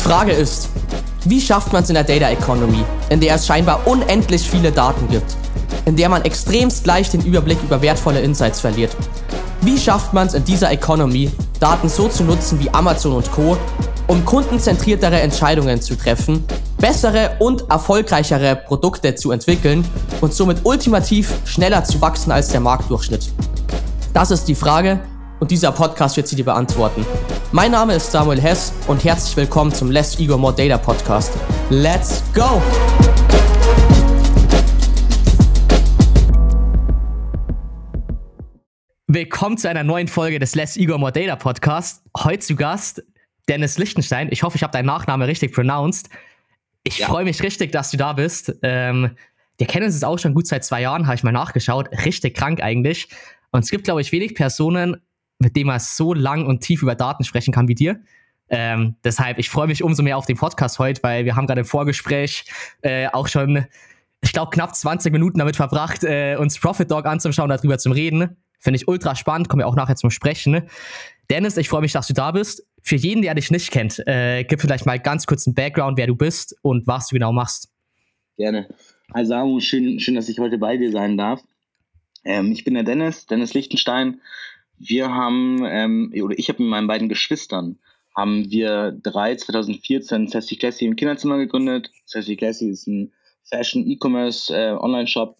Frage ist, wie schafft man es in der Data Economy, in der es scheinbar unendlich viele Daten gibt, in der man extremst leicht den Überblick über wertvolle Insights verliert? Wie schafft man es in dieser Economy, Daten so zu nutzen wie Amazon und Co., um kundenzentriertere Entscheidungen zu treffen, bessere und erfolgreichere Produkte zu entwickeln und somit ultimativ schneller zu wachsen als der Marktdurchschnitt? Das ist die Frage und dieser Podcast wird sie dir beantworten. Mein Name ist Samuel Hess und herzlich willkommen zum Less Ego More Data Podcast. Let's go! Willkommen zu einer neuen Folge des Less Ego More Data Podcast. Heute zu Gast Dennis Lichtenstein. Ich hoffe, ich habe deinen Nachnamen richtig pronounced. Ich freue mich richtig, dass du da bist. Wir kennen uns jetzt auch schon gut seit 2 Jahren, habe ich mal nachgeschaut. Richtig krank eigentlich. Und es gibt, glaube ich, wenig Personen, mit denen man so lang und tief über Daten sprechen kann wie dir. Deshalb, ich freue mich umso mehr auf den Podcast heute, weil wir haben gerade im Vorgespräch auch schon, ich glaube, knapp 20 Minuten damit verbracht, uns Profit Dog anzuschauen, darüber zu reden. Finde ich ultra spannend, kommen wir auch nachher zum Sprechen. Dennis, ich freue mich, dass du da bist. Für jeden, der dich nicht kennt, gib vielleicht mal ganz kurz einen Background, wer du bist und was du genau machst. Gerne. Hi Samu, schön, dass ich heute bei dir sein darf. Ich bin der Dennis Lichtenstein. Wir haben, ich habe mit meinen beiden Geschwistern, haben wir 2014 Sassy Classy im Kinderzimmer gegründet. Sassy Classy ist ein Fashion-E-Commerce Online-Shop.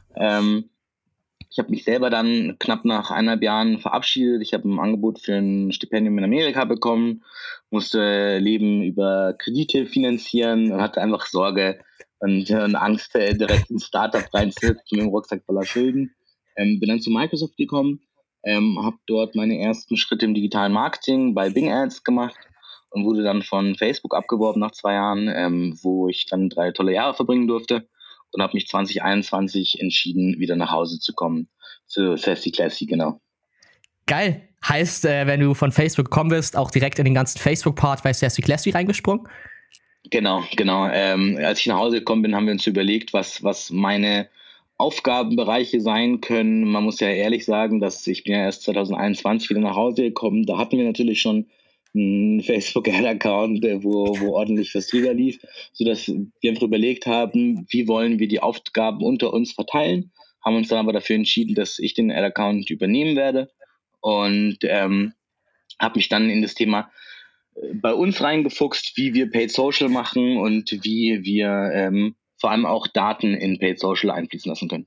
Ich habe mich selber dann knapp nach 1,5 Jahren verabschiedet. Ich habe ein Angebot für ein Stipendium in Amerika bekommen, musste Leben über Kredite finanzieren und hatte einfach Sorge und Angst, direkt ins Startup reinzuhüpfen mit dem Rucksack voller Schulden. Bin dann zu Microsoft gekommen, habe dort meine ersten Schritte im digitalen Marketing bei Bing Ads gemacht und wurde dann von Facebook abgeworben nach 2 Jahren, wo ich dann 3 tolle Jahre verbringen durfte. Und habe mich 2021 entschieden, wieder nach Hause zu kommen, zu Sassy Classy, genau. Geil. Heißt, wenn du von Facebook gekommen bist, auch direkt in den ganzen Facebook-Part bei Sassy Classy reingesprungen? Genau. Als ich nach Hause gekommen bin, haben wir uns überlegt, was meine Aufgabenbereiche sein können. Man muss ja ehrlich sagen, dass ich bin ja erst 2021 wieder nach Hause gekommen. Da hatten wir natürlich schon einen Facebook-Ad-Account, wo ordentlich was drüber lief, sodass wir einfach überlegt haben, wie wollen wir die Aufgaben unter uns verteilen, haben uns dann aber dafür entschieden, dass ich den Ad-Account übernehmen werde und habe mich dann in das Thema bei uns reingefuchst, wie wir Paid Social machen und wie wir vor allem auch Daten in Paid Social einfließen lassen können.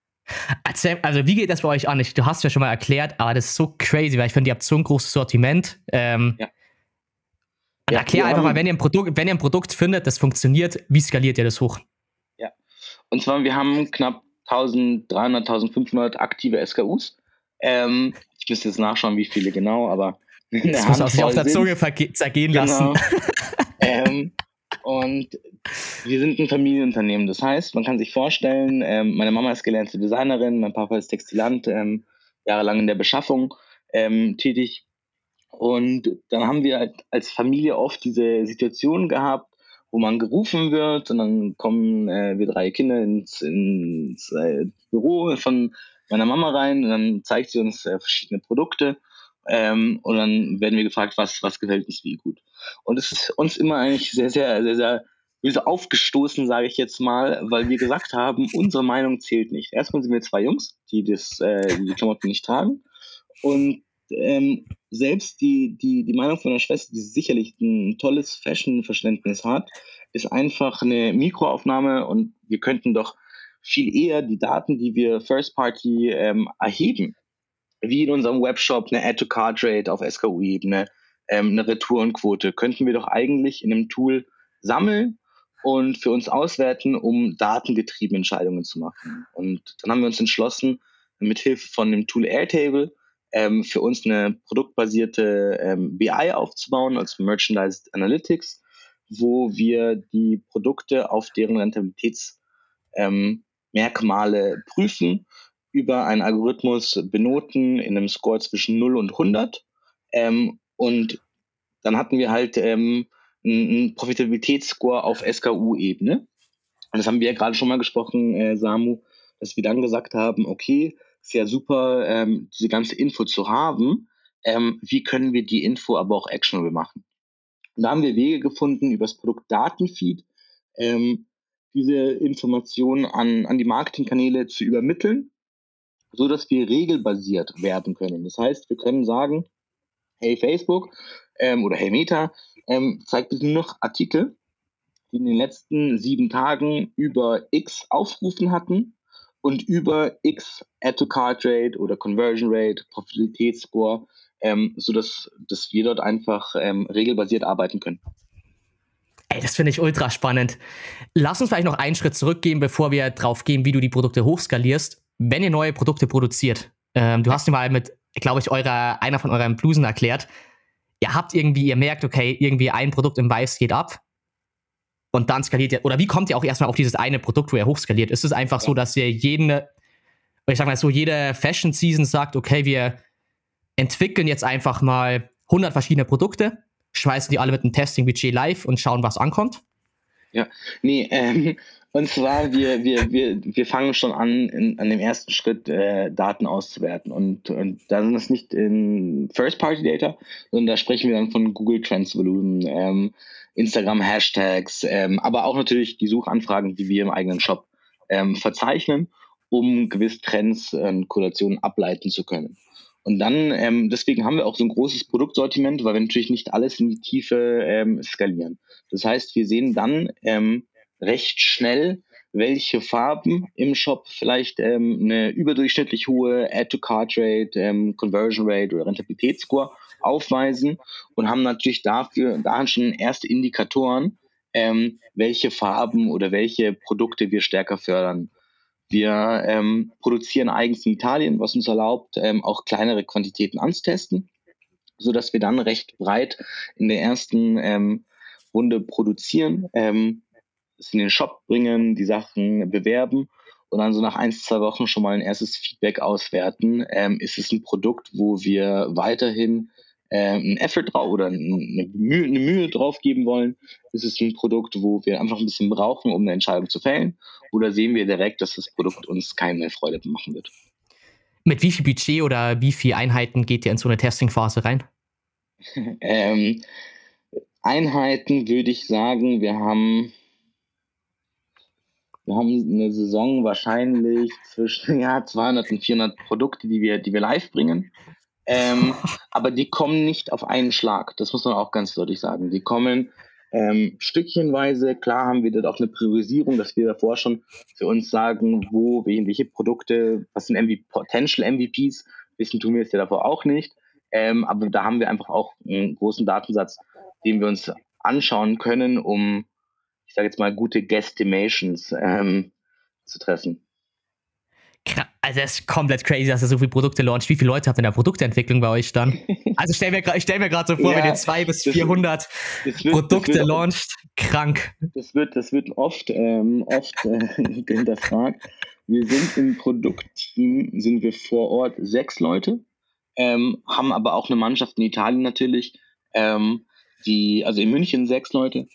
Also wie geht das bei euch an? Du hast es ja schon mal erklärt, aber das ist so crazy, weil ich finde, ihr habt so ein großes Sortiment. Erklär einfach mal, wenn ihr ein Produkt findet, das funktioniert, wie skaliert ihr das hoch? Ja, und zwar, wir haben knapp 1300, 1500 aktive SKUs. Ich müsste jetzt nachschauen, wie viele genau, aber das muss man sich auf der Zunge zergehen lassen. Und wir sind ein Familienunternehmen. Das heißt, man kann sich vorstellen, meine Mama ist gelernte Designerin, mein Papa ist Textilant, jahrelang in der Beschaffung tätig. Und dann haben wir halt als Familie oft diese Situation gehabt, wo man gerufen wird und dann kommen wir 3 Kinder ins Büro von meiner Mama rein und dann zeigt sie uns verschiedene Produkte. Und dann werden wir gefragt, was gefällt uns wie gut. Und es ist uns immer eigentlich sehr, sehr, sehr, sehr böse aufgestoßen, sage ich jetzt mal, weil wir gesagt haben, unsere Meinung zählt nicht. Erstmal sind wir 2 Jungs, die die Klamotten nicht tragen. Und selbst die Meinung von der Schwester, die sicherlich ein tolles Fashion-Verständnis hat, ist einfach eine Mikroaufnahme und wir könnten doch viel eher die Daten, die wir First-Party erheben, wie in unserem Webshop eine Add-to-Cart-Rate auf SKU-Ebene, eine Retourenquote, könnten wir doch eigentlich in einem Tool sammeln und für uns auswerten, um datengetriebene Entscheidungen zu machen. Und dann haben wir uns entschlossen, mithilfe von dem Tool Airtable für uns eine produktbasierte BI aufzubauen, also Merchandise Analytics, wo wir die Produkte auf deren Rentabilitätsmerkmale prüfen, über einen Algorithmus benoten in einem Score zwischen 0 und 100. Und dann hatten wir halt einen Profitabilitätsscore auf SKU-Ebene. Und das haben wir ja gerade schon mal gesprochen, Samu, dass wir dann gesagt haben, okay, ist ja super, diese ganze Info zu haben. Wie können wir die Info aber auch actionable machen? Und da haben wir Wege gefunden, über das Produktdatenfeed diese Informationen an die Marketingkanäle zu übermitteln, so dass wir regelbasiert werden können. Das heißt, wir können sagen, hey Facebook oder hey Meta, zeigt bitte nur noch Artikel, die in den letzten 7 Tagen über X Aufrufen hatten und über X Add-to-Cart-Rate oder Conversion Rate, Profitabilitätsscore, sodass wir dort einfach regelbasiert arbeiten können. Ey, das finde ich ultra spannend. Lass uns vielleicht noch einen Schritt zurückgehen, bevor wir drauf gehen, wie du die Produkte hochskalierst. Wenn ihr neue Produkte produziert, du hast dir mal mit, glaube ich, einer von euren Blusen erklärt, ihr merkt, okay, irgendwie ein Produkt im Weiß geht ab und dann skaliert ihr, oder wie kommt ihr auch erstmal auf dieses eine Produkt, wo ihr hochskaliert? Ist es einfach so, dass ihr jede Fashion-Season sagt, okay, wir entwickeln jetzt einfach mal 100 verschiedene Produkte, schmeißen die alle mit einem Testing-Budget live und schauen, was ankommt? Ja, nee, und zwar, wir fangen schon an dem ersten Schritt Daten auszuwerten. Und da sind das nicht in First-Party-Data, sondern da sprechen wir dann von Google Trends Volumen, Instagram-Hashtags, aber auch natürlich die Suchanfragen, die wir im eigenen Shop verzeichnen, um gewisse Trends und Korrelationen ableiten zu können. Und dann, deswegen haben wir auch so ein großes Produktsortiment, weil wir natürlich nicht alles in die Tiefe skalieren. Das heißt, wir sehen dann recht schnell, welche Farben im Shop vielleicht eine überdurchschnittlich hohe Add-to-Cart-Rate, Conversion Rate oder Rentabilitätsscore aufweisen und haben natürlich da schon erste Indikatoren, welche Farben oder welche Produkte wir stärker fördern. Wir produzieren eigens in Italien, was uns erlaubt, auch kleinere Quantitäten anzutesten, sodass wir dann recht breit in der ersten Runde produzieren, es in den Shop bringen, die Sachen bewerben und dann so nach 1-2 Wochen schon mal ein erstes Feedback auswerten. Ist es ein Produkt, wo wir weiterhin einen Effort drauf oder eine Mühe drauf geben wollen? Ist es ein Produkt, wo wir einfach ein bisschen brauchen, um eine Entscheidung zu fällen? Oder sehen wir direkt, dass das Produkt uns keine Freude machen wird? Mit wie viel Budget oder wie viel Einheiten geht ihr in so eine Testing-Phase rein? Einheiten würde ich sagen, wir haben eine Saison wahrscheinlich zwischen 200 und 400 Produkte, die wir live bringen. Aber die kommen nicht auf einen Schlag. Das muss man auch ganz deutlich sagen. Die kommen stückchenweise. Klar haben wir dort auch eine Priorisierung, dass wir davor schon für uns sagen, welche Produkte, was sind Potential MVPs. Wissen tun wir es ja davor auch nicht. Aber da haben wir einfach auch einen großen Datensatz, den wir uns anschauen können, um, ich sage jetzt mal, gute Guesstimations zu treffen. Also das ist komplett crazy, dass ihr so viele Produkte launcht. Wie viele Leute habt ihr in der Produktentwicklung bei euch dann? Also ich stell mir gerade so vor, wenn ihr 200 bis 400 Produkte launcht, krank. Das wird oft hinterfragt. Wir sind im Produktteam, sind wir vor Ort 6 Leute, haben aber auch eine Mannschaft in Italien natürlich, also in München 6 Leute,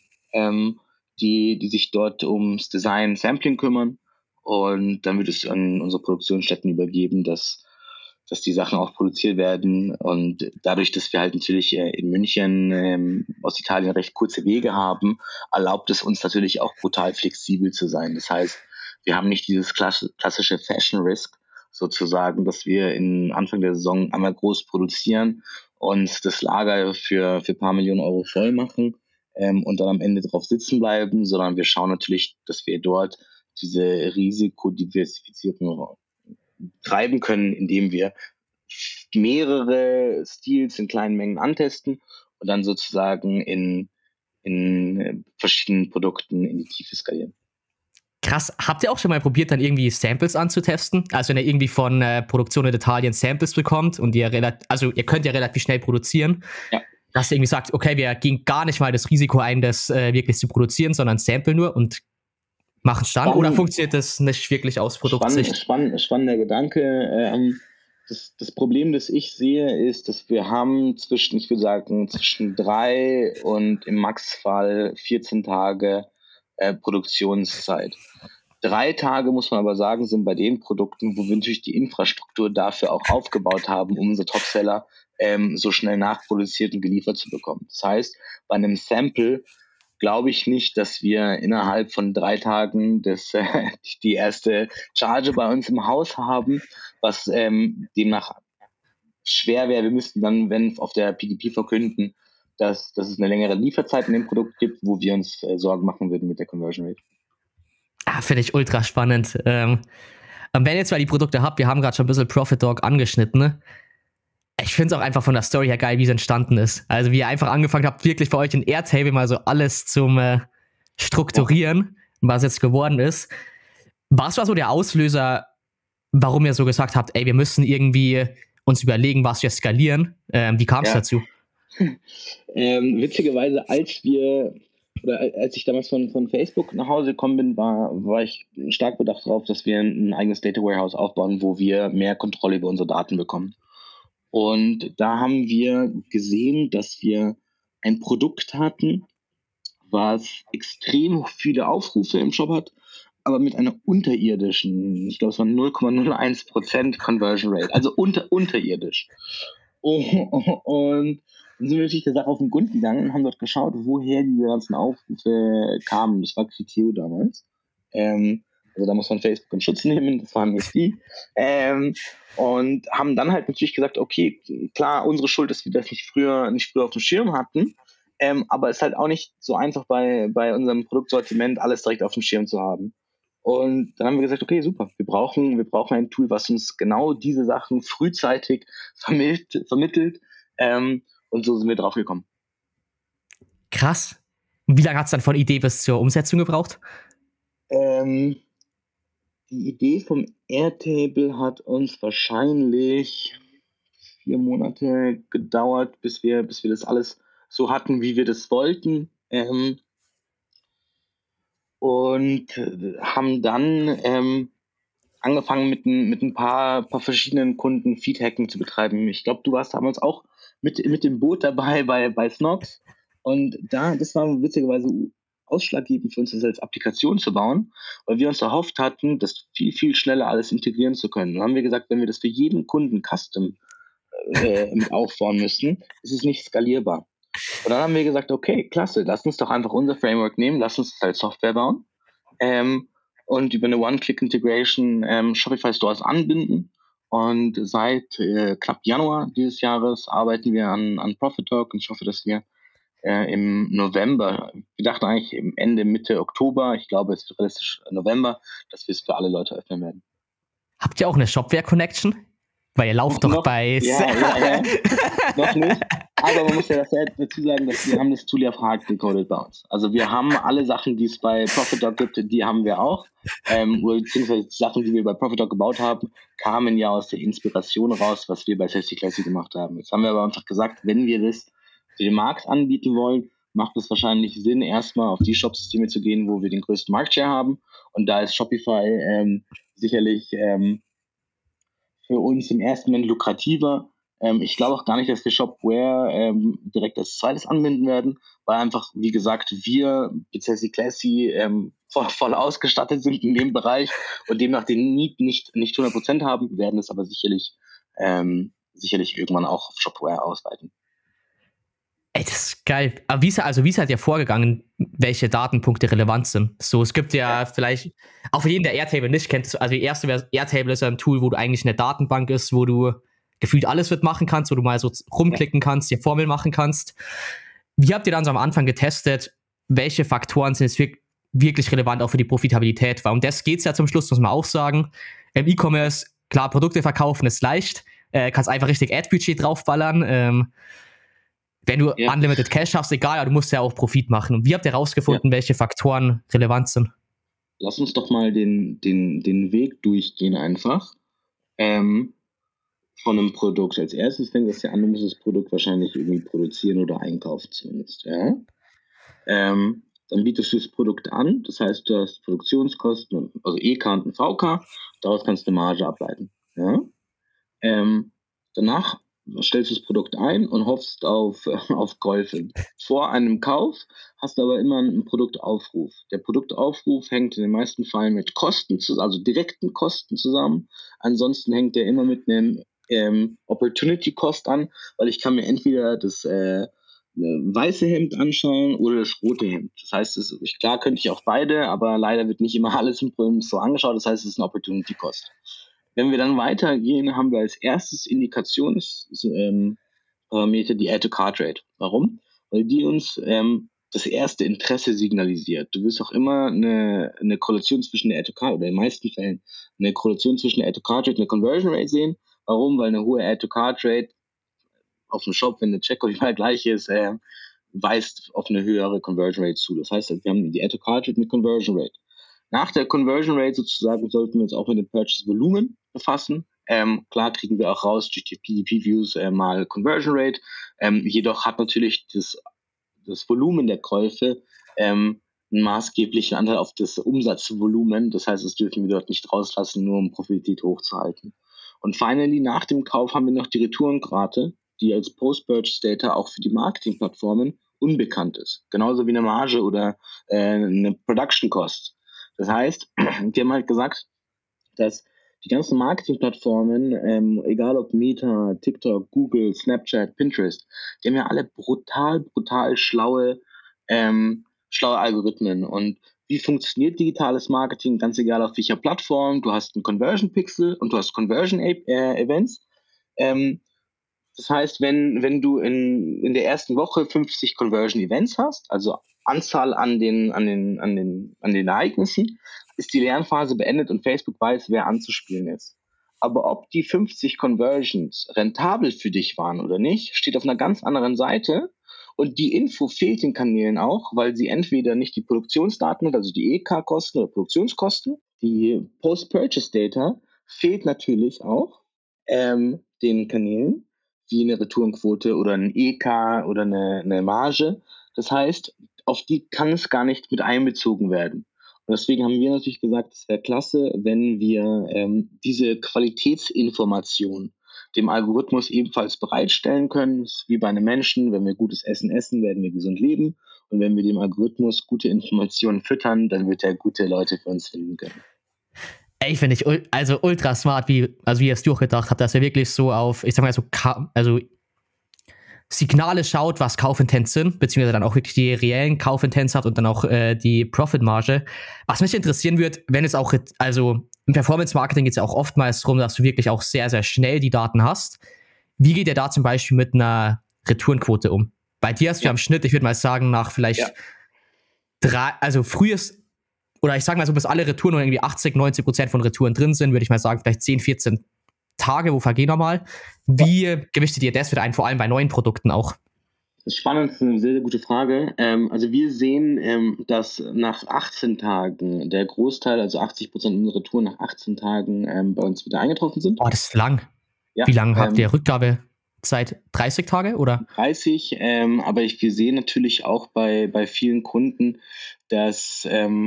die sich dort ums Design Sampling kümmern. Und dann wird es an unsere Produktionsstätten übergeben, dass die Sachen auch produziert werden. Und dadurch, dass wir halt natürlich in München aus Italien recht kurze Wege haben, erlaubt es uns natürlich auch brutal flexibel zu sein. Das heißt, wir haben nicht dieses klassische Fashion Risk sozusagen, dass wir Anfang der Saison einmal groß produzieren und das Lager für ein paar Millionen Euro voll machen und dann am Ende drauf sitzen bleiben, sondern wir schauen natürlich, dass wir dort diese Risikodiversifizierung treiben können, indem wir mehrere Stils in kleinen Mengen antesten und dann sozusagen in verschiedenen Produkten in die Tiefe skalieren. Krass. Habt ihr auch schon mal probiert, dann irgendwie Samples anzutesten? Also wenn ihr irgendwie von Produktion in Italien Samples bekommt und ihr könnt ja relativ schnell produzieren, dass ihr irgendwie sagt, okay, wir gehen gar nicht mal das Risiko ein, das wirklich zu produzieren, sondern Sample nur und machen es dann, oder funktioniert das nicht wirklich aus Produktsicht? Spannender Gedanke. Das Problem, das ich sehe, ist, dass wir haben zwischen 3 und im Maxfall 14 Tage Produktionszeit. 3 Tage, muss man aber sagen, sind bei den Produkten, wo wir natürlich die Infrastruktur dafür auch aufgebaut haben, um unsere Topseller so schnell nachproduziert und geliefert zu bekommen. Das heißt, bei einem Sample glaube ich nicht, dass wir innerhalb von 3 Tagen die erste Charge bei uns im Haus haben, was demnach schwer wäre. Wir müssten dann, wenn auf der PDP verkünden, dass es eine längere Lieferzeit in dem Produkt gibt, wo wir uns Sorgen machen würden mit der Conversion Rate. Finde ich ultra spannend. Wenn ihr jetzt mal die Produkte habt, wir haben gerade schon ein bisschen Profit Dog angeschnitten, ne? Ich finde es auch einfach von der Story her geil, wie es entstanden ist. Also wie ihr einfach angefangen habt, wirklich bei euch in Airtable mal so alles zum Strukturieren, was jetzt geworden ist. Was war so der Auslöser, warum ihr so gesagt habt, ey, wir müssen irgendwie uns überlegen, was wir skalieren? Wie kam es dazu? Witzigerweise, als ich damals von Facebook nach Hause gekommen bin, war ich stark bedacht darauf, dass wir ein eigenes Data Warehouse aufbauen, wo wir mehr Kontrolle über unsere Daten bekommen. Und da haben wir gesehen, dass wir ein Produkt hatten, was extrem viele Aufrufe im Shop hat, aber mit einer unterirdischen, ich glaube es war 0,01% Conversion Rate, also unterirdisch. Und dann sind wir natürlich der Sache auf den Grund gegangen und haben dort geschaut, woher diese ganzen Aufrufe kamen. Das war Criteo damals. Also da muss man Facebook in Schutz nehmen, das waren nicht die. Und haben dann halt natürlich gesagt, okay, klar, unsere Schuld ist, dass wir das nicht früher auf dem Schirm hatten, aber es ist halt auch nicht so einfach bei unserem Produktsortiment alles direkt auf dem Schirm zu haben. Und dann haben wir gesagt, okay, super, wir brauchen ein Tool, was uns genau diese Sachen frühzeitig vermittelt. Und so sind wir drauf gekommen. Krass. Und wie lange hat es dann von Idee bis zur Umsetzung gebraucht? Die Idee vom Airtable hat uns wahrscheinlich 4 Monate gedauert, bis wir das alles so hatten, wie wir das wollten. Und haben dann angefangen mit ein paar verschiedenen Kunden Feedhacking zu betreiben. Ich glaube, du warst damals auch mit dem Boot dabei bei Snox. Und das war witzigerweise ausschlaggebend für uns, das als Applikation zu bauen, weil wir uns erhofft hatten, das viel, viel schneller alles integrieren zu können. Dann haben wir gesagt, wenn wir das für jeden Kunden custom mit aufbauen müssen, ist es nicht skalierbar. Und dann haben wir gesagt, okay, klasse, lass uns doch einfach unser Framework nehmen, lass uns das als Software bauen und über eine One-Click-Integration Shopify Stores anbinden. Und seit knapp Januar dieses Jahres arbeiten wir an Profit Dog und ich hoffe, dass wir im November, wir dachten eigentlich im Mitte Oktober, ich glaube, es wird realistisch November, dass wir es für alle Leute öffnen werden. Habt ihr auch eine Shopware-Connection? Weil ihr lauft doch bei... Ja. Noch nicht. Aber man muss ja dazu sagen, dass wir haben das Tool ja hard gecodet bei uns. Also wir haben alle Sachen, die es bei Profit Dog gibt, die haben wir auch. Beziehungsweise die Sachen, die wir bei Profit Dog gebaut haben, kamen ja aus der Inspiration raus, was wir bei Safety Classic gemacht haben. Jetzt haben wir aber einfach gesagt, wenn wir das für den Markt anbieten wollen, macht es wahrscheinlich Sinn, erstmal auf die Shop-Systeme zu gehen, wo wir den größten Marktshare haben. Und da ist Shopify sicherlich für uns im ersten Moment lukrativer. Ich glaube auch gar nicht, dass wir Shopware direkt als zweites anbinden werden, weil einfach, wie gesagt, wir mit Safety Classy voll ausgestattet sind in dem Bereich und demnach den Need nicht 100% haben, werden es aber sicherlich irgendwann auch auf Shopware ausweiten. Ey, das ist geil. Aber wie seid ihr vorgegangen, welche Datenpunkte relevant sind? So, es gibt ja vielleicht, auch für jeden, der Airtable nicht kennt, also die erste Airtable ist ja ein Tool, wo du eigentlich eine Datenbank ist, wo du gefühlt alles mitmachen kannst, wo du mal so rumklicken kannst, dir Formeln machen kannst. Wie habt ihr dann so am Anfang getestet, welche Faktoren sind jetzt wirklich relevant auch für die Profitabilität? Weil um das geht's ja zum Schluss, muss man auch sagen. Im E-Commerce, klar, Produkte verkaufen ist leicht, kannst einfach richtig Ad-Budget draufballern, wenn du Unlimited Cash hast, egal, aber du musst ja auch Profit machen. Und wie habt ihr herausgefunden, welche Faktoren relevant sind? Lass uns doch mal den Weg durchgehen einfach. Von einem Produkt. Als erstes fängt es ja an, du musst das Produkt wahrscheinlich irgendwie produzieren oder einkaufen zumindest. Ja? Dann bietest du das Produkt an, das heißt, du hast Produktionskosten, also EK und ein VK, daraus kannst du eine Marge ableiten. Ja? Danach stellst du das Produkt ein und hoffst auf Käufe. Vor einem Kauf hast du aber immer einen Produktaufruf. Der Produktaufruf hängt in den meisten Fällen mit Kosten, also direkten Kosten zusammen. Ansonsten hängt der immer mit einem Opportunity Cost an, weil ich kann mir entweder das weiße Hemd anschauen oder das rote Hemd. Das heißt, klar könnte ich auch beide, aber leider wird nicht immer alles im Film so angeschaut. Das heißt, es ist ein Opportunity Cost. Wenn wir dann weitergehen, haben wir als erstes Indikationsparameter die Add-to-Cart-Rate. Warum? Weil die uns das erste Interesse signalisiert. Du wirst auch immer eine Korrelation zwischen der Add-to-Cart, oder in den meisten Fällen eine Korrelation zwischen der Add-to-Cart-Rate und der Conversion Rate sehen. Warum? Weil eine hohe Add-to-Cart-Rate auf dem Shop, wenn der Checkout immer gleich ist, weist auf eine höhere Conversion Rate zu. Das heißt, wir haben die Add-to-Cart-Rate mit Conversion Rate. Nach der Conversion Rate sozusagen sollten wir uns auch mit dem Purchase-Volumen befassen. Klar kriegen wir auch raus durch die PDP-Views mal Conversion Rate. Jedoch hat natürlich das Volumen der Käufe einen maßgeblichen Anteil auf das Umsatzvolumen. Das heißt, das dürfen wir dort nicht rauslassen, nur um Profitabilität hochzuhalten. Und finally, nach dem Kauf haben wir noch die Retourenrate, die als Post-Purchase-Data auch für die Marketingplattformen unbekannt ist. Genauso wie eine Marge oder eine Production Cost. Das heißt, die haben halt gesagt, dass die ganzen Marketingplattformen, egal ob Meta, TikTok, Google, Snapchat, Pinterest, die haben ja alle brutal schlaue Algorithmen. Und wie funktioniert digitales Marketing? Ganz egal auf welcher Plattform. Du hast einen Conversion Pixel und du hast Conversion Events. Das heißt, wenn du in der ersten Woche 50 Conversion Events hast, also Anzahl an den Ereignissen, ist die Lernphase beendet und Facebook weiß, wer anzuspielen ist. Aber ob die 50 Conversions rentabel für dich waren oder nicht, steht auf einer ganz anderen Seite. Und die Info fehlt den Kanälen auch, weil sie entweder nicht die Produktionsdaten hat, also die EK-Kosten oder Produktionskosten. Die Post-Purchase-Data fehlt natürlich auch den Kanälen, wie eine Retourenquote oder ein EK oder eine Marge. Das heißt, auf die kann es gar nicht mit einbezogen werden. Und deswegen haben wir natürlich gesagt, es wäre klasse, wenn wir diese Qualitätsinformation dem Algorithmus ebenfalls bereitstellen können. Das ist wie bei einem Menschen, wenn wir gutes Essen essen, werden wir gesund leben. Und wenn wir dem Algorithmus gute Informationen füttern, dann wird er gute Leute für uns finden können. Ey, finde ich also ultra smart, wie ihr es durchgedacht habt, dass ihr wirklich so auf, ich sag mal so, also Signale schaut, was Kaufintents sind, beziehungsweise dann auch wirklich die reellen Kaufintents hat und dann auch die Profitmarge. Was mich interessieren wird, wenn es auch, also im Performance-Marketing geht es ja auch oftmals darum, dass du wirklich auch sehr, sehr schnell die Daten hast. Wie geht ihr da zum Beispiel mit einer Retourenquote um? Bei dir hast du am Schnitt, ich würde mal sagen, nach vielleicht frühes, oder ich sage mal so, bis alle Retouren oder irgendwie 80-90% von Retouren drin sind, würde ich mal sagen, vielleicht 10, 14 Tage, wo vergehen normal. Wie gewichtet ihr das wieder ein, vor allem bei neuen Produkten auch? Das ist spannend, das ist eine sehr, sehr gute Frage. Also wir sehen, dass nach 18 Tagen der Großteil, also 80% unserer Retouren nach 18 Tagen bei uns wieder eingetroffen sind. Oh, das ist lang. Ja, wie lange habt ihr Rückgabezeit? 30 Tage oder? 30, aber wir sehen natürlich auch bei vielen Kunden, dass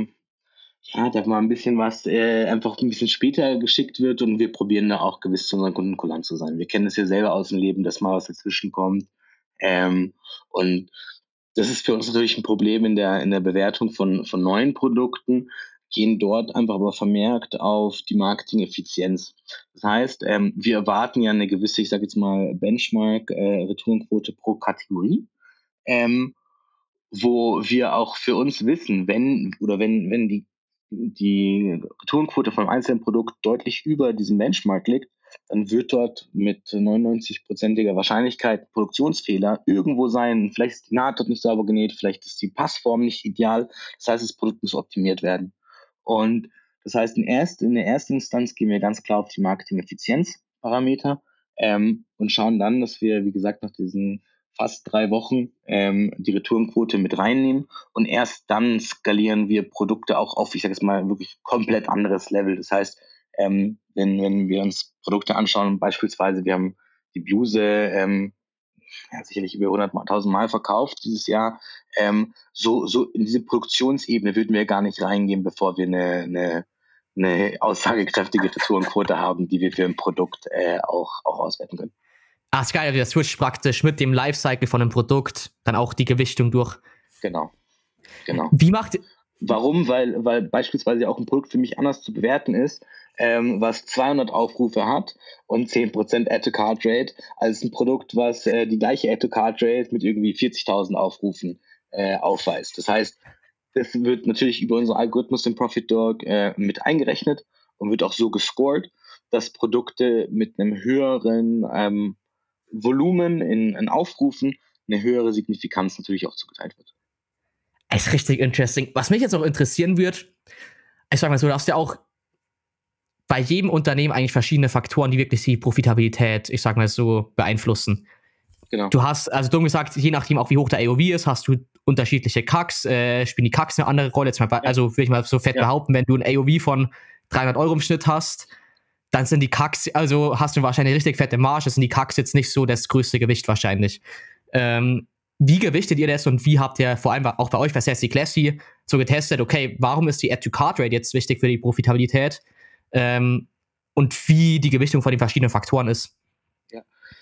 da mal ein bisschen was einfach ein bisschen später geschickt wird und wir probieren da auch gewiss zu unseren Kunden kulant zu sein. Wir kennen es ja selber aus dem Leben, dass mal was dazwischen kommt. Und das ist für uns natürlich ein Problem in der Bewertung von neuen Produkten, gehen dort einfach aber vermerkt auf die Marketing-Effizienz. Das heißt, wir erwarten ja eine gewisse, ich sage jetzt mal, Benchmark-Retourenquote pro Kategorie, wo wir auch für uns wissen, wenn die Retourenquote von einem einzelnen Produkt deutlich über diesem Benchmark liegt, dann wird dort mit 99%iger Wahrscheinlichkeit Produktionsfehler irgendwo sein. Vielleicht ist die Naht dort nicht sauber genäht, vielleicht ist die Passform nicht ideal. Das heißt, das Produkt muss optimiert werden. Und das heißt, in der ersten Instanz gehen wir ganz klar auf die Marketing-Effizienz-Parameter und schauen dann, dass wir, wie gesagt, nach diesen fast 3 Wochen die Retourenquote mit reinnehmen und erst dann skalieren wir Produkte auch auf, ich sage jetzt mal, wirklich komplett anderes Level. Das heißt, wenn wir uns Produkte anschauen, beispielsweise wir haben die Bluse sicherlich über 100.000 Mal verkauft dieses Jahr, so in diese Produktionsebene würden wir gar nicht reingehen, bevor wir eine aussagekräftige Retourenquote haben, die wir für ein Produkt auch auswerten können. Ah, ist geil, der Switch praktisch mit dem Lifecycle von einem Produkt dann auch die Gewichtung durch. Genau. Wie macht... Warum? Weil beispielsweise auch ein Produkt für mich anders zu bewerten ist, was 200 Aufrufe hat und 10% Add-to-Cart-Rate, als ein Produkt, was die gleiche Add-to-Cart-Rate mit irgendwie 40.000 Aufrufen aufweist. Das heißt, das wird natürlich über unseren Algorithmus im Profit Dog mit eingerechnet und wird auch so gescored, dass Produkte mit einem höheren Volumen in Aufrufen eine höhere Signifikanz natürlich auch zugeteilt wird. Das ist richtig interesting. Was mich jetzt auch interessieren wird, ich sag mal so, du hast ja auch bei jedem Unternehmen eigentlich verschiedene Faktoren, die wirklich die Profitabilität, ich sag mal so, beeinflussen. Genau. Du hast, also dumm gesagt, je nachdem auch wie hoch der AOV ist, hast du unterschiedliche CACs, spielen die CACs eine andere Rolle. Jetzt mal, also würde ich mal so fett behaupten, wenn du ein AOV von 300 Euro im Schnitt hast, dann sind die CACs, also hast du wahrscheinlich richtig fette Marge, sind die CACs jetzt nicht so das größte Gewicht wahrscheinlich. Wie gewichtet ihr das und wie habt ihr vor allem auch bei euch bei Sassy Classy so getestet, okay, warum ist die Add-to-Cart-Rate jetzt wichtig für die Profitabilität? Und wie die Gewichtung von den verschiedenen Faktoren ist. Ja.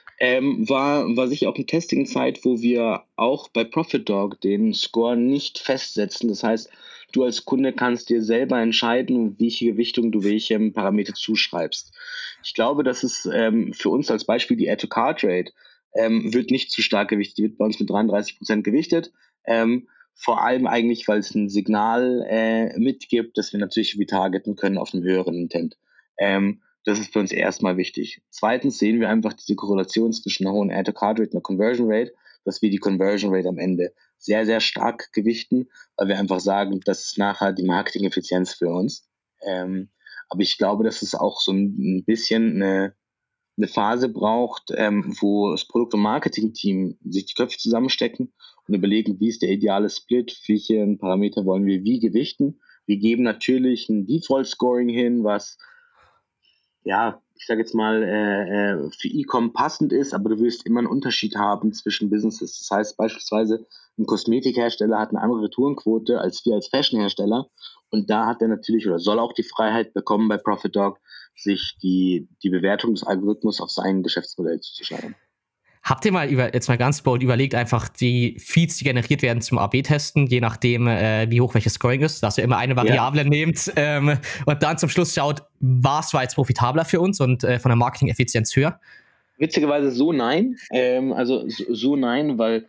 War sicher auch eine Testing-Zeit, wo wir auch bei Profit Dog den Score nicht festsetzen. Das heißt, du als Kunde kannst dir selber entscheiden, welche Gewichtung du welchem Parameter zuschreibst. Ich glaube, dass es für uns als Beispiel die Add-to-Cart-Rate wird nicht zu stark gewichtet. Die wird bei uns mit 33% gewichtet. Vor allem eigentlich, weil es ein Signal mitgibt, dass wir natürlich retargeten können auf einem höheren Intent. Das ist für uns erstmal wichtig. Zweitens sehen wir einfach diese Korrelation zwischen einer hohen Add-to-Cart-Rate und einer Conversion Rate, dass wir die Conversion Rate am Ende sehr, sehr stark gewichten, weil wir einfach sagen, das ist nachher die Marketing-Effizienz für uns. Aber ich glaube, dass es auch so ein bisschen eine Phase braucht, wo das Produkt- und Marketing-Team sich die Köpfe zusammenstecken und überlegen, wie ist der ideale Split, welche Parameter wollen wir wie gewichten. Wir geben natürlich ein Default-Scoring hin, was ich sage jetzt mal, für E-Com passend ist, aber du wirst immer einen Unterschied haben zwischen Businesses. Das heißt beispielsweise, ein Kosmetikhersteller hat eine andere Retourenquote als wir als Fashionhersteller und da hat er natürlich oder soll auch die Freiheit bekommen bei Profit Dog, sich die Bewertung des Algorithmus auf sein Geschäftsmodell zuzuschreiben. Habt ihr mal jetzt mal ganz bold überlegt, einfach die Feeds, die generiert werden zum AB-Testen, je nachdem, wie hoch welches Scoring ist, dass ihr immer eine Variable nehmt und dann zum Schluss schaut, was war jetzt profitabler für uns und von der Marketing-Effizienz höher? Witzigerweise so nein. So nein, weil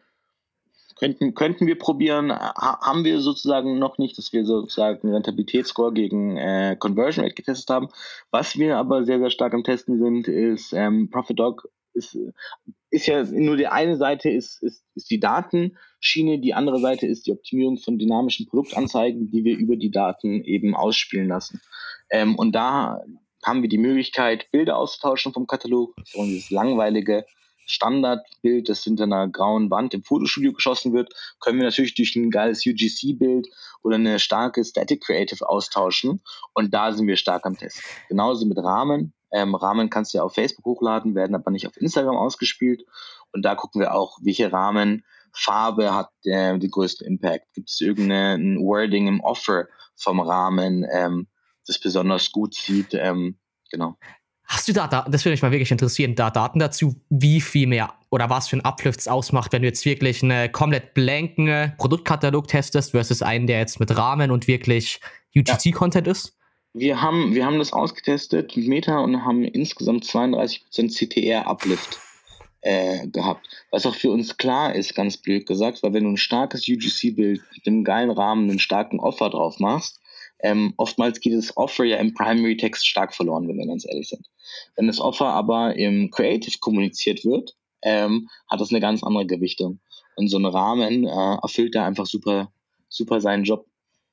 könnten wir probieren, haben wir sozusagen noch nicht, dass wir sozusagen Rentabilitätsscore gegen Conversion Rate getestet haben. Was wir aber sehr, sehr stark am Testen sind, ist Profit Dog ist ja nur die eine Seite ist die Datenschiene, die andere Seite ist die Optimierung von dynamischen Produktanzeigen, die wir über die Daten eben ausspielen lassen. Und da haben wir die Möglichkeit, Bilder auszutauschen vom Katalog, und dieses langweilige Standardbild, das hinter einer grauen Wand im Fotostudio geschossen wird, können wir natürlich durch ein geiles UGC-Bild oder eine starke Static Creative austauschen und da sind wir stark am Testen. Genauso mit Rahmen. Rahmen kannst du ja auf Facebook hochladen, werden aber nicht auf Instagram ausgespielt und da gucken wir auch, welche Rahmenfarbe hat den größten Impact. Gibt es irgendein Wording im Offer vom Rahmen, das besonders gut sieht, genau. Hast du da, das würde mich mal wirklich interessieren, da Daten dazu, wie viel mehr oder was für ein Uplift es ausmacht, wenn du jetzt wirklich einen komplett blanken Produktkatalog testest versus einen, der jetzt mit Rahmen und wirklich UGC-Content ist? Wir haben das ausgetestet mit Meta und haben insgesamt 32% CTR-Uplift gehabt. Was auch für uns klar ist, ganz blöd gesagt, weil wenn du ein starkes UGC-Bild mit einem geilen Rahmen, einen starken Offer drauf machst, oftmals geht das Offer ja im Primary Text stark verloren, wenn wir ganz ehrlich sind. Wenn das Offer aber im Creative kommuniziert wird, hat das eine ganz andere Gewichtung. Und so ein Rahmen erfüllt da einfach super, super seinen Job.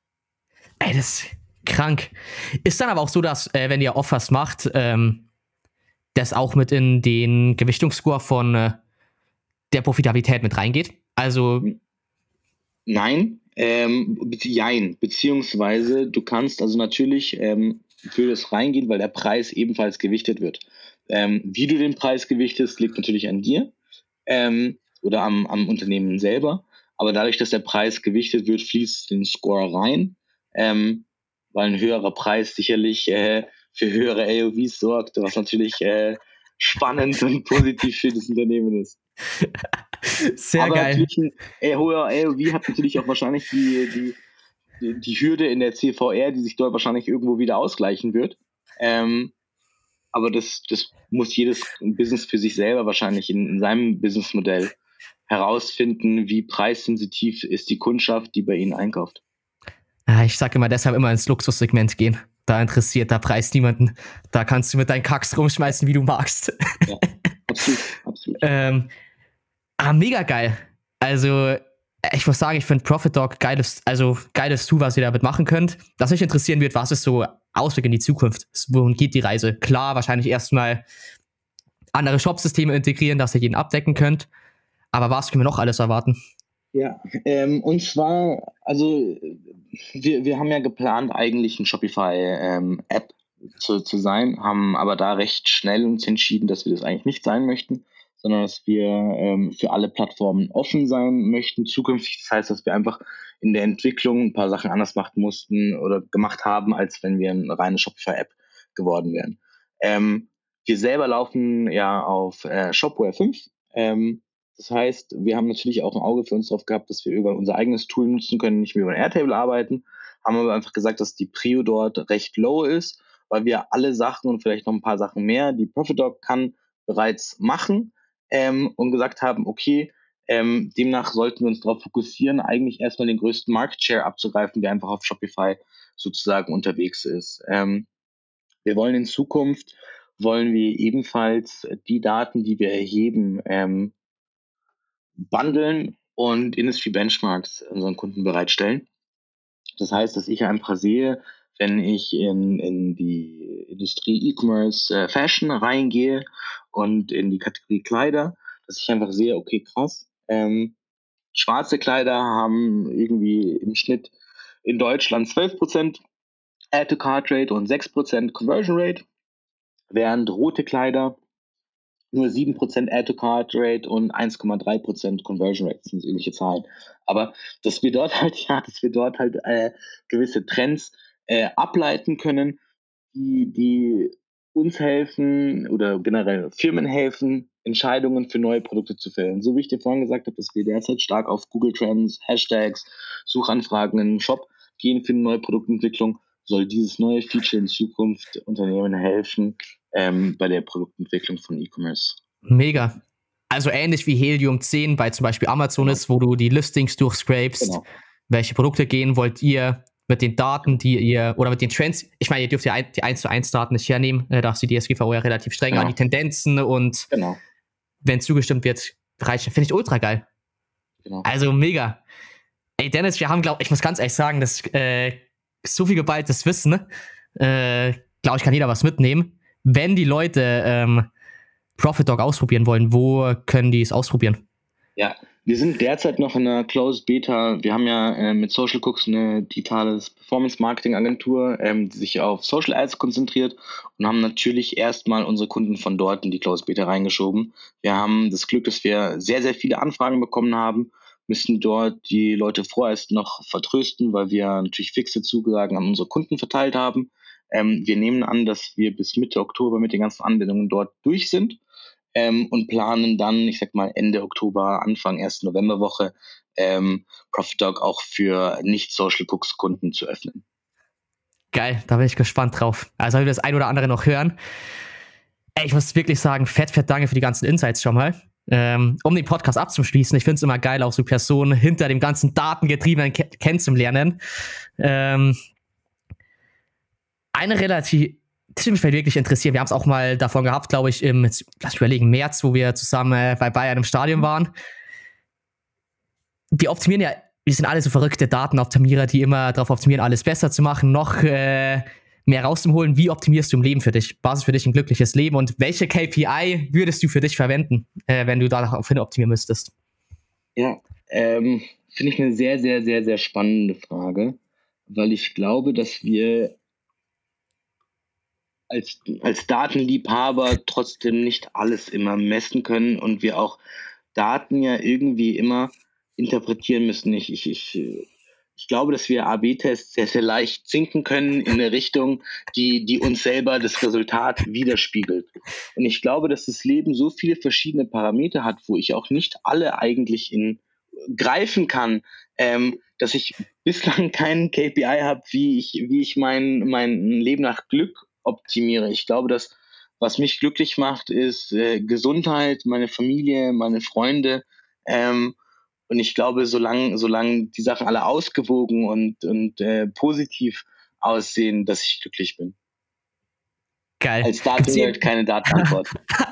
Ey, das ist krank. Ist dann aber auch so, dass, wenn ihr Offers macht, das auch mit in den Gewichtungsscore von der Profitabilität mit reingeht? Also Nein, beziehungsweise du kannst also natürlich für das reingehen, weil der Preis ebenfalls gewichtet wird. Wie du den Preis gewichtest, liegt natürlich an dir oder am Unternehmen selber. Aber dadurch, dass der Preis gewichtet wird, fließt den Score rein, weil ein höherer Preis sicherlich für höhere AOVs sorgt, was natürlich spannend und positiv für das Unternehmen ist. Sehr aber geil. Ein hoher AOV hat natürlich auch wahrscheinlich die Hürde in der CVR, die sich dort wahrscheinlich irgendwo wieder ausgleichen wird. Aber das muss jedes Business für sich selber wahrscheinlich in seinem Businessmodell herausfinden, wie preissensitiv ist die Kundschaft, die bei ihnen einkauft. Ich sage immer, deshalb immer ins Luxussegment gehen. Da interessiert der Preis niemanden. Da kannst du mit deinen Kacks rumschmeißen, wie du magst. Ja, absolut. Mega geil. Also, ich muss sagen, ich finde Profit Dog geiles Tool, was ihr damit machen könnt. Was mich interessieren wird, was ist so Ausblick in die Zukunft? Wohin geht die Reise? Klar, wahrscheinlich erstmal andere Shop-Systeme integrieren, dass ihr jeden abdecken könnt. Aber was können wir noch alles erwarten? Ja, und zwar, also wir haben ja geplant, eigentlich ein Shopify-App zu sein, haben aber da recht schnell uns entschieden, dass wir das eigentlich nicht sein möchten, sondern dass wir für alle Plattformen offen sein möchten zukünftig. Das heißt, dass wir einfach in der Entwicklung ein paar Sachen anders machen mussten oder gemacht haben, als wenn wir eine reine Shopify-App geworden wären. Wir selber laufen ja auf Shopware 5. Das heißt, wir haben natürlich auch ein Auge für uns drauf gehabt, dass wir über unser eigenes Tool nutzen können, nicht mehr über ein Airtable arbeiten, haben aber einfach gesagt, dass die Prio dort recht low ist, weil wir alle Sachen und vielleicht noch ein paar Sachen mehr, die Profit Dog kann, bereits machen, und gesagt haben, okay, demnach sollten wir uns darauf fokussieren, eigentlich erstmal den größten Market Share abzugreifen, der einfach auf Shopify sozusagen unterwegs ist. Wir wollen in Zukunft, ebenfalls die Daten, die wir erheben, bundeln und Industry Benchmarks unseren Kunden bereitstellen. Das heißt, dass ich einfach sehe, wenn ich in die Industrie E-Commerce Fashion reingehe und in die Kategorie Kleider, dass ich einfach sehe, okay, krass, schwarze Kleider haben irgendwie im Schnitt in Deutschland 12% Add-to-Cart-Rate und 6% Conversion Rate, während rote Kleider nur 7% Add-to-Cart-Rate und 1,3% Conversion Rate, das sind ähnliche Zahlen. Aber dass wir dort halt gewisse Trends ableiten können, die uns helfen oder generell Firmen helfen, Entscheidungen für neue Produkte zu fällen. So wie ich dir vorhin gesagt habe, dass wir derzeit stark auf Google Trends, Hashtags, Suchanfragen im Shop gehen für eine neue Produktentwicklung, soll dieses neue Feature in Zukunft Unternehmen helfen, bei der Produktentwicklung von E-Commerce. Mega. Also ähnlich wie Helium 10 bei zum Beispiel Amazon ist, wo du die Listings durchscrapest. Genau. Welche Produkte wollt ihr mit den Daten, die ihr, oder mit den Trends, ich meine, ihr dürft ja die 1:1 Daten nicht hernehmen, da ist die DSGVO ja relativ streng an die Tendenzen und wenn zugestimmt wird, finde ich ultra geil. Genau. Also mega. Ey Dennis, wir haben, ich muss ganz ehrlich sagen, dass so viel geballtes Wissen, glaube ich, kann jeder was mitnehmen. Wenn die Leute Profit Dog ausprobieren wollen, wo können die es ausprobieren? Ja, wir sind derzeit noch in einer Closed Beta. Wir haben ja mit Social Cooks eine digitale Performance-Marketing-Agentur, die sich auf Social Ads konzentriert und haben natürlich erstmal unsere Kunden von dort in die Closed Beta reingeschoben. Wir haben das Glück, dass wir sehr, sehr viele Anfragen bekommen haben, müssen dort die Leute vorerst noch vertrösten, weil wir natürlich fixe Zusagen an unsere Kunden verteilt haben. Wir nehmen an, dass wir bis Mitte Oktober mit den ganzen Anwendungen dort durch sind und planen dann, ich sag mal Ende Oktober, Anfang 1. Novemberwoche Profit Dog auch für nicht-Social Cooks Kunden zu öffnen. Geil, da bin ich gespannt drauf. Also wir das ein oder andere noch hören. Ey, ich muss wirklich sagen, fett danke für die ganzen Insights schon mal. Um den Podcast abzuschließen, ich finde es immer geil, auch so Personen hinter dem ganzen Datengetriebenen kennenzulernen. Eine relativ, das würde mich wirklich interessieren, wir haben es auch mal davon gehabt, glaube ich, lass mich überlegen, März, wo wir zusammen bei Bayern im Stadion waren. Wir sind alle so verrückte Datenoptimierer, die immer darauf optimieren, alles besser zu machen, noch mehr rauszuholen. Wie optimierst du im Leben für dich? Was ist für dich ein glückliches Leben? Und welche KPI würdest du für dich verwenden, wenn du daraufhin optimieren müsstest? Ja, finde ich eine sehr, sehr, sehr, sehr spannende Frage, weil ich glaube, dass wir als Datenliebhaber trotzdem nicht alles immer messen können und wir auch Daten ja irgendwie immer interpretieren müssen. Ich glaube, dass wir AB-Tests sehr, sehr leicht sinken können in eine Richtung, die uns selber das Resultat widerspiegelt. Und ich glaube, dass das Leben so viele verschiedene Parameter hat, wo ich auch nicht alle eigentlich greifen kann, dass ich bislang keinen KPI habe, wie ich mein Leben nach Glück optimiere. Ich glaube, dass was mich glücklich macht, ist Gesundheit, meine Familie, meine Freunde. Und ich glaube, solange die Sachen alle ausgewogen und positiv aussehen, dass ich glücklich bin. Geil. Als Daten-Nerd keine Datenantwort.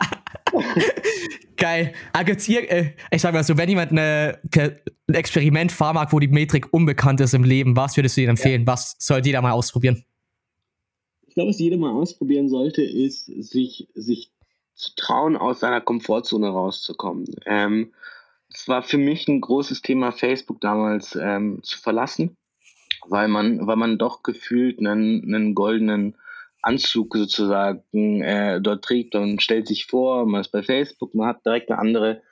Geil. Gibt's hier, ich sag mal so, wenn jemand ein Experiment fahren mag, wo die Metrik unbekannt ist im Leben, was würdest du dir empfehlen? Ja. Was sollte jeder mal ausprobieren? Ich glaube, was jeder mal ausprobieren sollte, ist, sich zu trauen, aus seiner Komfortzone rauszukommen. Es war für mich ein großes Thema, Facebook damals zu verlassen, weil man doch gefühlt einen goldenen Anzug sozusagen dort trägt und stellt sich vor, man ist bei Facebook, man hat direkt eine andere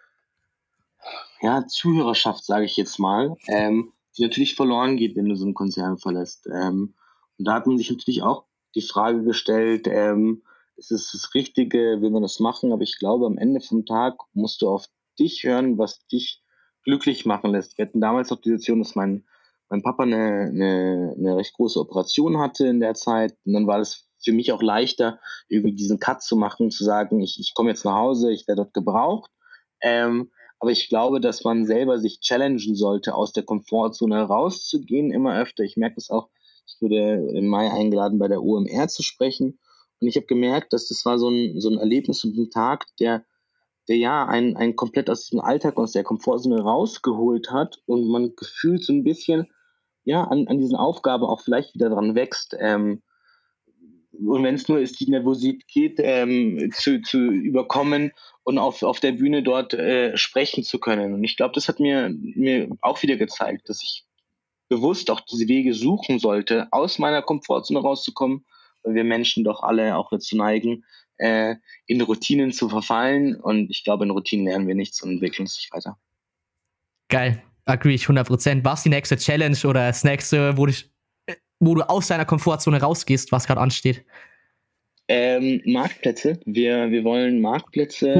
Zuhörerschaft, sage ich jetzt mal, die natürlich verloren geht, wenn du so einen Konzern verlässt. Und da hat man sich natürlich auch die Frage gestellt, ist es das Richtige, will man das machen? Aber ich glaube, am Ende vom Tag musst du auf dich hören, was dich glücklich machen lässt. Wir hatten damals noch die Situation, dass mein Papa eine recht große Operation hatte in der Zeit. Und dann war es für mich auch leichter, irgendwie diesen Cut zu machen, zu sagen, ich komme jetzt nach Hause, ich werde dort gebraucht. Aber ich glaube, dass man selber sich challengen sollte, aus der Komfortzone rauszugehen, immer öfter. Ich merke das auch, ich wurde im Mai eingeladen, bei der OMR zu sprechen. Und ich habe gemerkt, dass das war so ein Erlebnis und ein Tag, der einen komplett aus dem Alltag, aus der Komfortzone rausgeholt hat und man gefühlt so ein bisschen an diesen Aufgaben auch vielleicht wieder dran wächst. Und wenn es nur ist, die Nervosität zu überkommen und auf der Bühne dort sprechen zu können. Und ich glaube, das hat mir auch wieder gezeigt, dass ich bewusst auch diese Wege suchen sollte, aus meiner Komfortzone rauszukommen, weil wir Menschen doch alle auch dazu neigen, in Routinen zu verfallen. Und ich glaube, in Routinen lernen wir nichts und entwickeln uns nicht weiter. Geil, agree ich 100%. Was ist die nächste Challenge oder das nächste, wo du aus deiner Komfortzone rausgehst, was gerade ansteht? Marktplätze. Wir wollen Marktplätze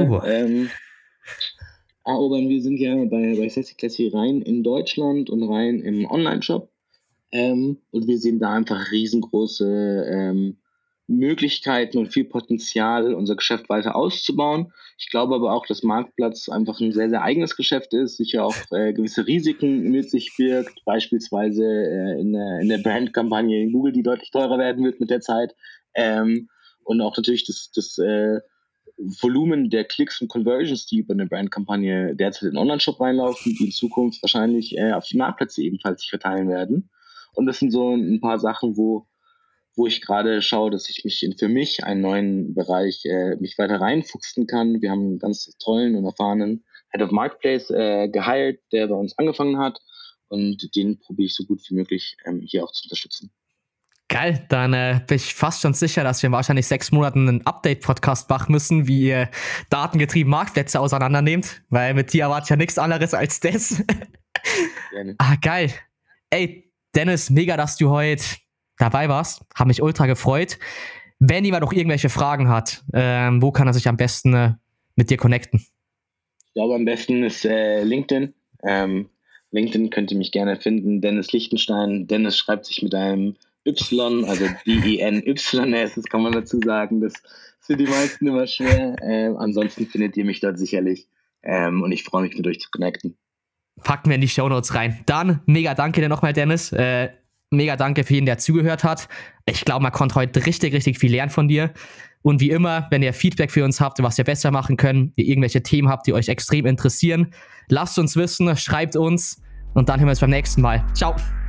erobern. Wir sind ja bei Sassy Classy rein in Deutschland und rein im Online-Shop. Und wir sehen da einfach riesengroße Möglichkeiten und viel Potenzial, unser Geschäft weiter auszubauen. Ich glaube aber auch, dass Marktplatz einfach ein sehr, sehr eigenes Geschäft ist, sicher auch gewisse Risiken mit sich birgt, beispielsweise in der Brandkampagne in Google, die deutlich teurer werden wird mit der Zeit. Und auch natürlich das Volumen der Klicks und Conversions, die über eine Brandkampagne derzeit in den Online-Shop reinlaufen, die in Zukunft wahrscheinlich auf die Marktplätze ebenfalls sich verteilen werden. Und das sind so ein paar Sachen, wo ich gerade schaue, dass ich mich für mich einen neuen Bereich mich weiter reinfuchsen kann. Wir haben einen ganz tollen und erfahrenen Head of Marketplace geheilt, der bei uns angefangen hat. Und den probiere ich so gut wie möglich hier auch zu unterstützen. Geil, dann bin ich fast schon sicher, dass wir in wahrscheinlich 6 Monaten einen Update-Podcast machen müssen, wie ihr datengetrieben Marktplätze auseinandernehmt, weil mit dir erwarte ich ja nichts anderes als das. Gerne. Geil. Ey, Dennis, mega, dass du heute dabei warst. Hat mich ultra gefreut. Wenn jemand noch irgendwelche Fragen hat, wo kann er sich am besten mit dir connecten? Ich glaube, am besten ist LinkedIn. LinkedIn könnt ihr mich gerne finden. Dennis Lichtenstein. Dennis schreibt sich mit einem Y, also D-E-N-Y-S, das kann man dazu sagen. Das ist für die meisten immer schwer. Ansonsten findet ihr mich dort sicherlich. Und ich freue mich, mit euch zu connecten. Packen wir in die Shownotes rein. Dann mega danke dir nochmal, Dennis. Mega danke für jeden, der zugehört hat. Ich glaube, man konnte heute richtig, richtig viel lernen von dir. Und wie immer, wenn ihr Feedback für uns habt, was wir besser machen können, ihr irgendwelche Themen habt, die euch extrem interessieren, lasst uns wissen, schreibt uns und dann hören wir uns beim nächsten Mal. Ciao.